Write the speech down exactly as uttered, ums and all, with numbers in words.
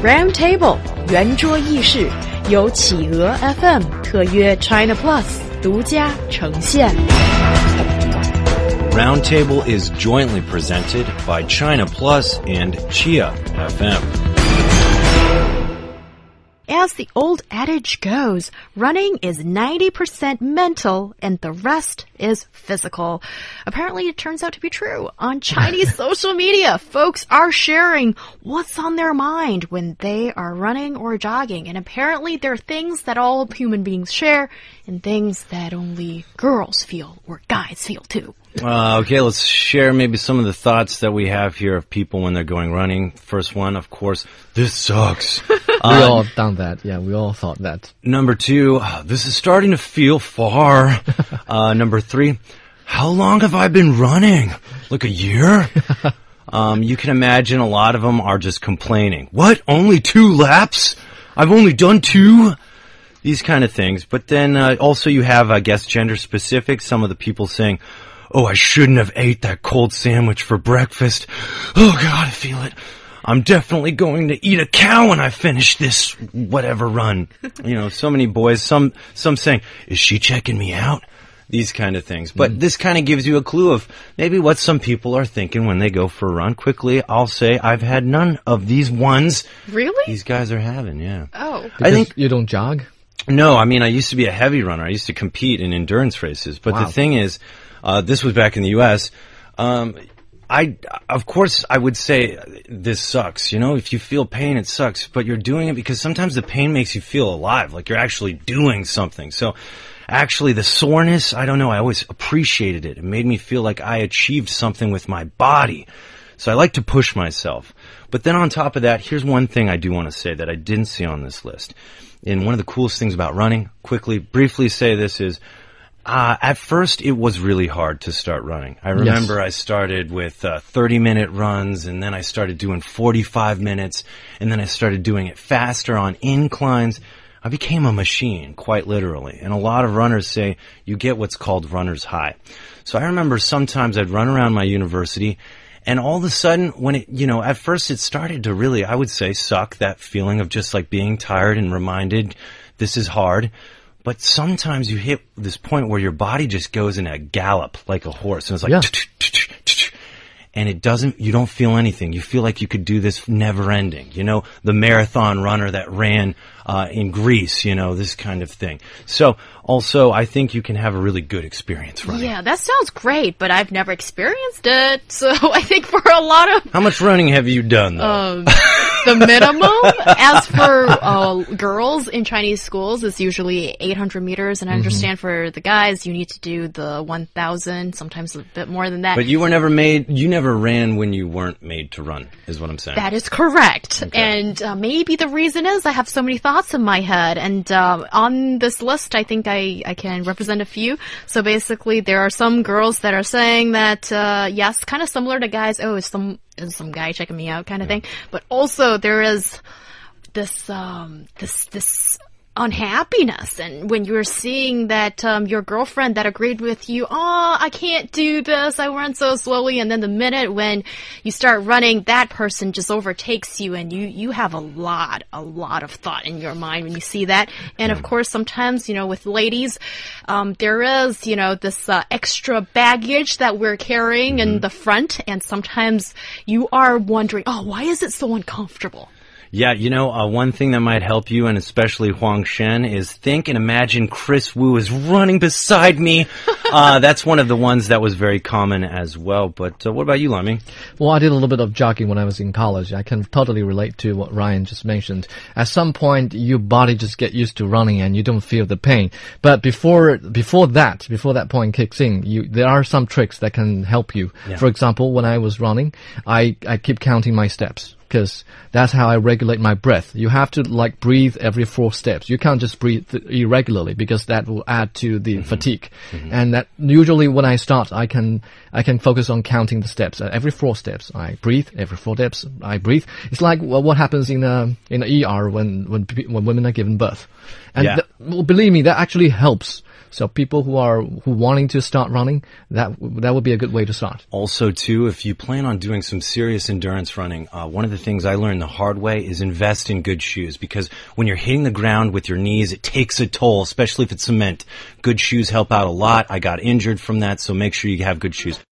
Roundtable 圆桌议事由企鹅 F M 特约 China Plus 独家呈现。 Roundtable is jointly presented by China Plus and Chia F M. As the old adage goes, running is ninety percent mental and the rest is physical. Apparently, it turns out to be true. On Chinese social media, folks are sharing what's on their mind when they are running or jogging. And apparently, there are things that all human beings share and things that only girls feel or guys feel too. Uh, okay, let's share maybe some of the thoughts that we have here of people when they're going running. First one, of course, this sucks. We uh, all done that. Yeah, we all thought that. Number two, oh, this is starting to feel far. uh, number three, how long have I been running? Like a year? um, you can imagine a lot of them are just complaining. What? Only two laps? I've only done two? These kind of things. But then uh, also you have, I guess, gender specific. Some of the people saying, oh, I shouldn't have ate that cold sandwich for breakfast. Oh, God, I feel it. I'm definitely going to eat a cow when I finish this whatever run. You know, so many boys, some some saying, is she checking me out? These kind of things. But mm. this kind of gives you a clue of maybe what some people are thinking when they go for a run. Quickly, I'll say I've had none of these ones. Really? These guys are having, yeah. Oh. Because I think you don't jog? No, I mean, I used to be a heavy runner. I used to compete in endurance races. But wow. the thing is, Uh, this was back in the U S Um, I, of course, I would say this sucks. You know, if you feel pain, it sucks. But you're doing it because sometimes the pain makes you feel alive, like you're actually doing something. So, actually, the soreness, I don't know, I always appreciated it. It made me feel like I achieved something with my body. So I like to push myself. But then on top of that, here's one thing I do want to say that I didn't see on this list. And one of the coolest things about running, quickly, briefly say this is, Uh, at first, it was really hard to start running. I remember yes. I started with uh, thirty-minute runs, and then I started doing forty-five minutes, and then I started doing it faster on inclines. I became a machine, quite literally. And a lot of runners say you get what's called runner's high. So I remember sometimes I'd run around my university, and all of a sudden, when it, you know, at first it started to really, I would say, suck, that feeling of just like being tired and reminded this is hard. But sometimes you hit this point where your body just goes in a gallop like a horse. And it's like, yeah. and it doesn't, you don't feel anything. You feel like you could do this never ending. You know, the marathon runner that ran uh, in Greece, you know, this kind of thing. So also, I think you can have a really good experience running. Yeah, that sounds great, but I've never experienced it. So I think for a lot of... How much running have you done, though? Um, the minimum. As for uh, girls in Chinese schools, it's usually eight hundred meters. And I understand mm-hmm. for the guys, you need to do the one thousand, sometimes a bit more than that. But you were never made, you never ran when you weren't made to run, is what I'm saying. That is correct. Okay. And uh, maybe the reason is I have so many thoughts in my head. And uh, on this list, I think I, I can represent a few. So basically, there are some girls that are saying that, uh, yes, kind of similar to guys, oh, is some, is some guy checking me out kind of yeah. thing. But also, there is this, um, this, this unhappiness. And when you're seeing that um, your girlfriend that agreed with you, oh, I can't do this, I run so slowly. And then the minute when you start running, that person just overtakes you and you, you have a lot, a lot of thought in your mind when you see that. And of course, sometimes, you know, with ladies, um, there is, you know, this uh, extra baggage that we're carrying mm-hmm. in the front. And sometimes you are wondering, oh, why is it so uncomfortable? Yeah, you know, uh, one thing that might help you, and especially Huang Shen, is think and imagine Chris Wu is running beside me. uh, that's one of the ones that was very common as well. But uh, what about you, Lami? Well, I did a little bit of jogging when I was in college. I can totally relate to what Ryan just mentioned. At some point, your body just get used to running and you don't feel the pain. But before before that, before that point kicks in, you, there are some tricks that can help you. Yeah. For example, when I was running, I, I keep counting my steps. Because that's how I regulate my breath. You have to like breathe every four steps. You can't just breathe irregularly because that will add to the mm-hmm. fatigue. Mm-hmm. And that usually when I start, I can I can focus on counting the steps. Uh, every four steps, I breathe. Every four steps, I breathe. It's like well, what happens in a in a E R when when when women are given birth. And yeah. th- well, believe me, that actually helps So people who are who wanting to start running, that that would be a good way to start. Also, too, if you plan on doing some serious endurance running, uh, one of the things I learned the hard way is invest in good shoes, because when you're hitting the ground with your knees, it takes a toll, especially if it's cement. Good shoes help out a lot. I got injured from that, so make sure you have good shoes.